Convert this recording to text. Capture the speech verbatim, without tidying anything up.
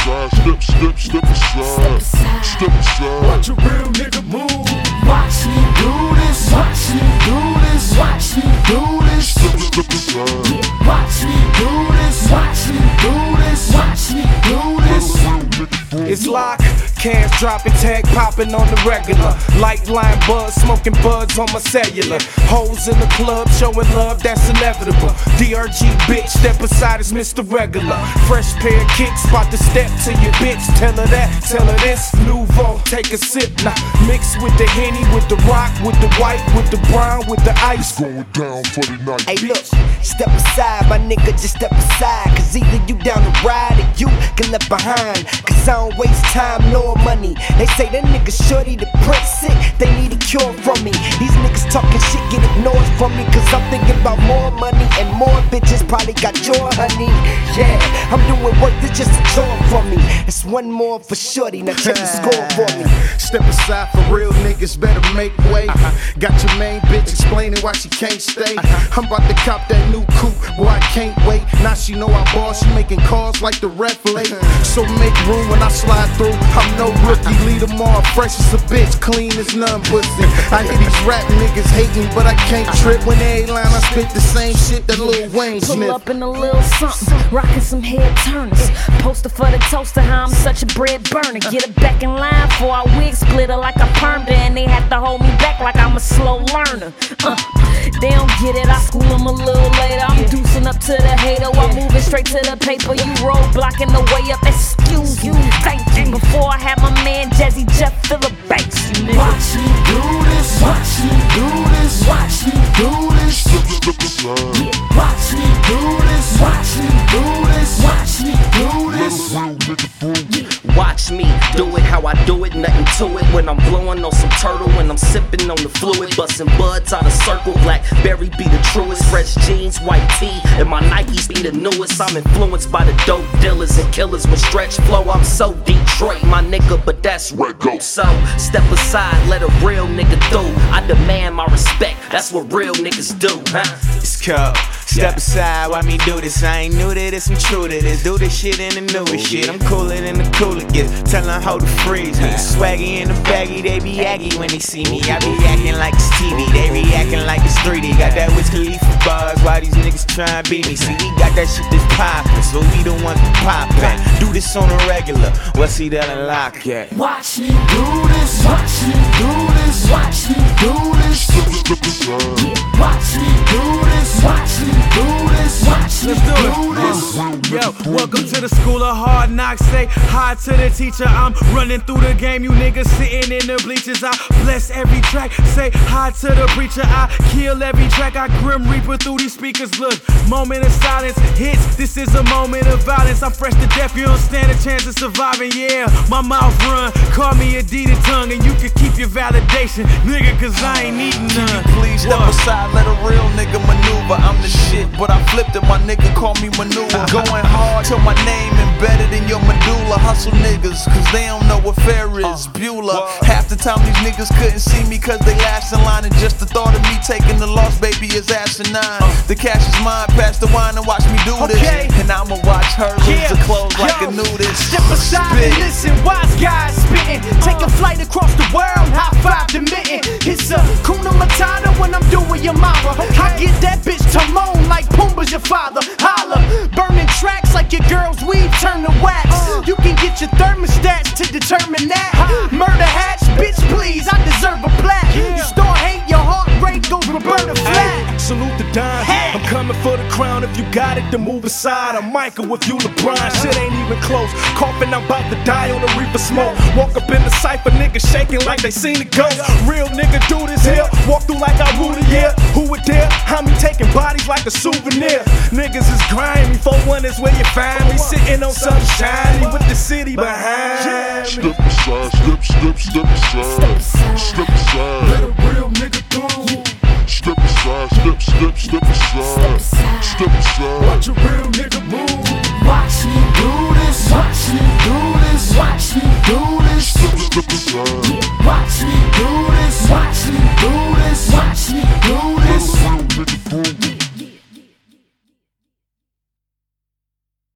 aside, step, step, step aside, step aside. Watch a real nigga move. Watch me do this. Watch me do this. Watch me do this. Step, step aside. Yeah. Watch me do this. Watch me do this. Watch me do this. It's lock, cans dropping, tag popping on the regular. Light line buzz, smoking buds on my cellular. Hoes in the club, showing love, that's inevitable. D R G bitch, step aside, it's Mister Regular. Fresh pair of kicks, about to step to your bitch. Tell her that, tell her this. Nouveau, take a sip now. Mix with the Henny, with the rock, with the white, with the brown, with the ice. Going down for the night. Hey look, step aside, my nigga, just step aside. Cause either you down the ride or you get left behind. Cause I don't waste time nor money. They say that nigga shorty the prince sick, they need a cure from me. These niggas talking shit get ignored from me. Cause I'm thinking about more money and more bitches probably got your honey. Yeah, I'm doing work that's just a chore for me. It's one more for shorty, now check the score for me. Step aside for real niggas, better make way. uh-huh. Got your main bitch explaining why she can't stay. uh-huh. I'm about to cop that new coupe, boy I can't wait. Now she know I boss, she making calls like the ref late. So make room when I slide through, I'm no rookie. Lead them all, fresh as a bitch, clean as none pussy. I hear these rap niggas hating, but I can't trip. When they line I spit the same shit that Lil Wayne Pull sniff. up in a little something, rocking some head turners. Poster for the toaster, how I'm such a bread burner. Get it back in line for our wig splitter like a perm. And they have to hold me back like I'm a slow learner. Uh, they don't get it, I school them a little later. I'm deucing up to the hater while moving straight to the paper. You roadblocking the way up, excuse you, thank you. Before I had my man Jazzy Jeff fill the banks, you nigga. Watch me do this. Watch me do this. Watch me do this. Step, step aside. Yeah. Watch me do this. Watch me do this. Watch me do this. Real nigga through. Watch me do it how I do it, nothing to it. When I'm blowing on some turtle, when I'm sipping on the fluid, busting buds out of circle. Blackberry be the truest, fresh jeans, white tee, and my Nikes be the newest. I'm influenced by the dope dealers and killers with stretch flow. I'm so Detroit, my nigga, but that's Rego. So step aside, let a real nigga through. I demand my respect, that's what real niggas do, huh? It's cold. Step aside, why me do this? I ain't new to this, I'm true to this. Do this shit in the newest shit. I'm cooler than the cooler gets. Tell them how to freeze me. Swaggy in the baggy, they be aggy when they see me. I be acting like it's T V, they reacting like it's three D. Got that Wiz Khalifa bars, why these niggas tryna beat me? See, we got that shit that's poppin', so we the ones poppin'. Do this on a regular, what's he done lock at? Watch me do this. Watch me do this. Watch me do this. Step, step aside. Yeah. Watch me do this. Watch me do this. Watch me do this. Yo, welcome to the school of hard knocks. Say hi to the teacher. I'm running through the game. You niggas sitting in the bleachers. I bless every track. Say hi to the preacher. I kill every track. I grim reaper through these speakers. Look, moment of silence hits. This is a moment of violence. I'm fresh to death. You don't stand a chance of surviving. Yeah, my mouth run. Call me a D to tongue, and you can keep your validation, nigga, cause I ain't needing none. Please step What? aside, let a real nigga maneuver. I'm the shit, but I flipped it, my nigga call me maneuver. Going hard till my name embedded in your medulla. Hustle niggas, cause they don't know what fair is. Beulah, half the time these niggas couldn't see me cause they last in line. And just the thought of me taking the loss, baby, is asinine. The cash is mine, pass the wine and watch me do this. Okay. And I'ma watch her lose Yeah. her clothes like Yo, a nudist. Step aside Spit. and listen, wise guys spitting. Taking flight across the world, high five to mitten. It's a Kuna Matata when I'm doing your mama. I get that bitch Timon like Pumbaa's your father. Holla, burning tracks like your girl's weed turn to wax. You can get your thermostats to determine that. Murder hatch, bitch, please, I deserve a plaque. You start hate, your heart rate goes Roberta flat. Salute the dime. I'm coming for the crown. If you got it, then move aside. I'm Michael with you, LeBron. Shit ain't even close. Coughing, I'm about to die on the reefer smoke. Walk up in the cypher, niggas shaking like they seen it go. Real nigga do this here. Walk through like I ruled a year. Who would dare? How me taking bodies like a souvenir? Niggas is grimy. four one is where you find me. Sitting on something shiny with the city behind